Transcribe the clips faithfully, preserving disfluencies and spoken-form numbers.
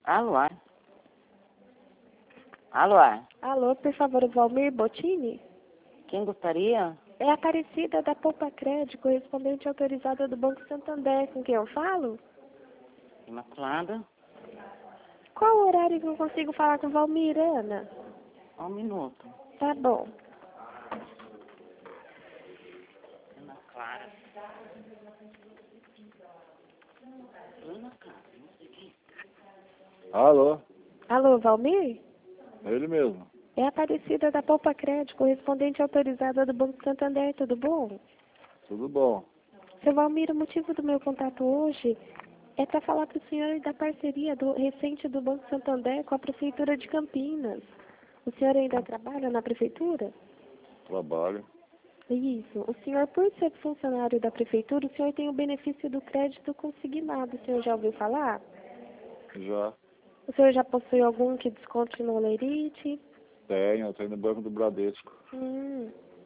Alô? Alô? Alô, por favor, Valmir Bottini? Quem gostaria? É a Aparecida da Poupa Crédito, correspondente autorizada do Banco Santander, com quem eu falo? Imaculada? Qual o horário que eu consigo falar com Valmir, Ana? Um minuto. Tá bom. Ana Clara. Ana Clara, não sei quem. Alô, Alô, Valmir? é ele mesmo. É a Aparecida da Poupa Crédito, correspondente autorizada do Banco Santander, tudo bom? Tudo bom? Seu Valmir, o motivo do meu contato hoje é para falar para o senhor da parceria do, recente do Banco Santander com a Prefeitura de Campinas. O senhor ainda trabalha na Prefeitura? Trabalho. Isso. O senhor, por ser funcionário da Prefeitura, o senhor tem o benefício do crédito consignado. O senhor já ouviu falar? Já O senhor já possui algum que desconte no Olerite? tenho, eu tenho no Banco do Bradesco. Hum.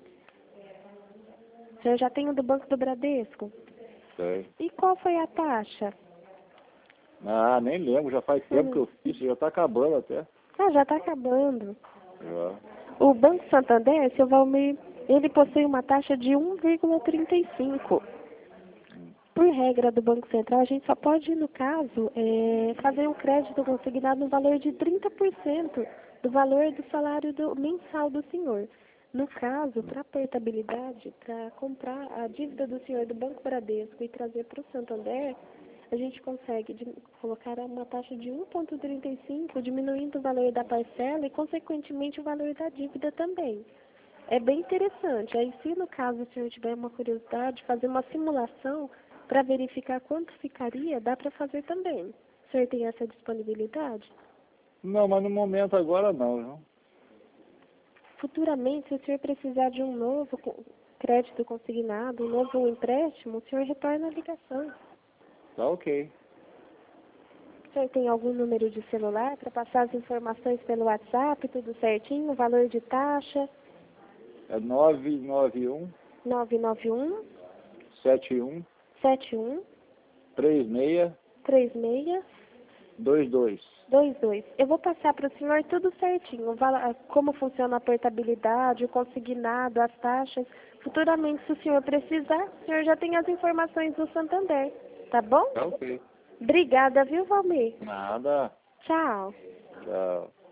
O senhor já tem o do Banco do Bradesco? Tenho. E qual foi a taxa? Ah, nem lembro, já faz tempo Hum. que eu fiz, já tá acabando até. Ah, já está acabando. Já. O Banco Santander, seu Valmir, ele possui uma taxa de um vírgula trinta e cinco. Por regra do Banco Central, a gente só pode, no caso, é, fazer um crédito consignado no valor de trinta por cento do valor do salário do, mensal do senhor. No caso, para a portabilidade, para comprar a dívida do senhor do Banco Bradesco e trazer para o Santander, a gente consegue de, colocar uma taxa de um vírgula trinta e cinco, diminuindo o valor da parcela e, consequentemente, o valor da dívida também. É bem interessante. Aí, se no caso o senhor tiver uma curiosidade, fazer uma simulação para verificar quanto ficaria, dá para fazer também. O senhor tem essa disponibilidade? Não, mas no momento agora não, viu? Futuramente, se o senhor precisar de um novo co- crédito consignado, um novo empréstimo, o senhor retorna a ligação. Tá ok. O senhor tem algum número de celular para passar as informações pelo WhatsApp, tudo certinho, o valor de taxa? É nove nove um, nove nove um, sete um, sete um, três seis três seis dois dois. dois dois. Eu vou passar para o senhor tudo certinho, o vala- como funciona a portabilidade, o consignado, as taxas. Futuramente, se o senhor precisar, o senhor já tem as informações do Santander, tá bom? Tá ok. Obrigada, viu, Valmir? Nada. Tchau. Tchau.